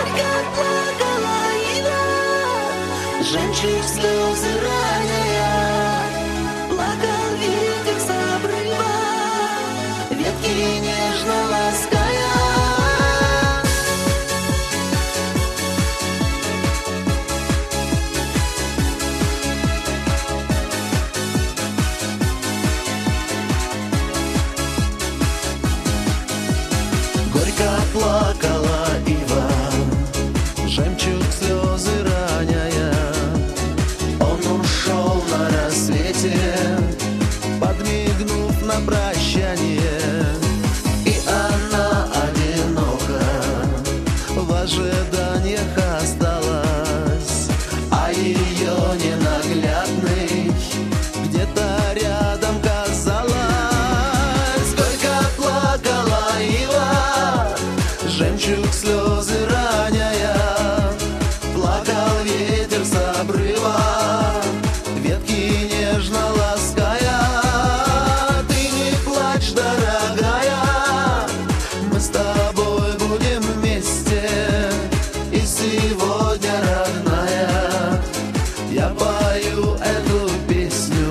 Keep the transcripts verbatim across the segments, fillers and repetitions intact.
горько плакала ива, жемчуг слезы роняя. Плакал ветер с обрыва, ветки нежно лаская. Горько плакала ива, жемчуг слезы роняя. Он ушел на рассвете, подмигнув на прощание. И она одинока в ожиданиях осталась, а ее ненаглядный где-то рядом казалось. Горько плакала ива, жемчуг слезы роняя. Плакал ветер с обрыва, ветки нежно лаская. Ты не плачь, дорогая, мы с тобой будем вместе. И сегодня, родная, я пою эту песню.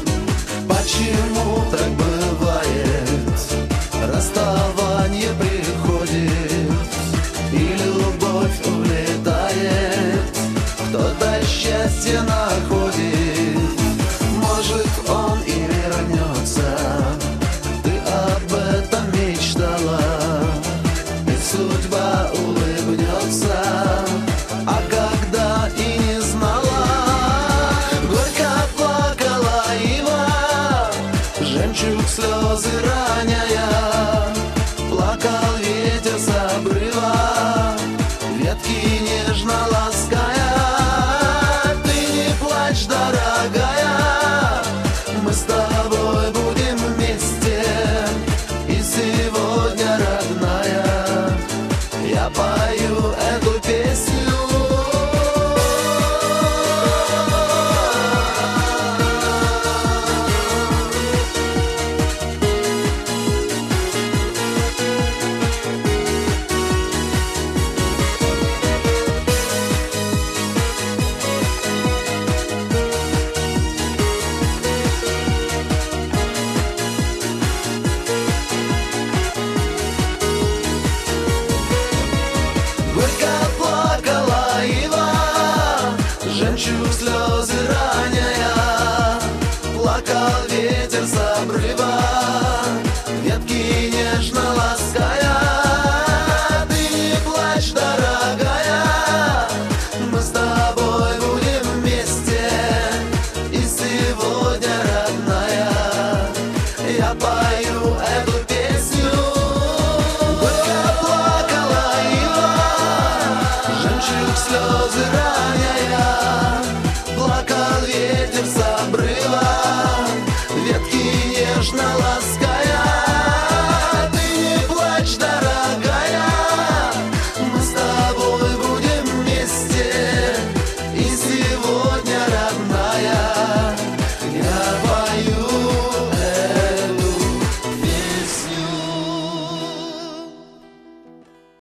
Почему так бывает? Расставание приходит, и любовь улетает, кто-то счастье находит. Может, он и вернется, ты об этом мечтала, и судьба улыбнется, а когда и не знала. Горько плакала ива, жемчуг слезы роняя. Плакал ветер с обрыва, ветки нежно лаская. Ты не плачь, дорогая, мы с тобой будем вместе. И сегодня, родная, я пою эту песню. Горько плакала ива, жемчуг слезы роняя. Плакал ветер с обрыва, ветки нежно лаская. Ты не плачь, дорогая, мы с тобой будем вместе. И сегодня, родная, я пою эту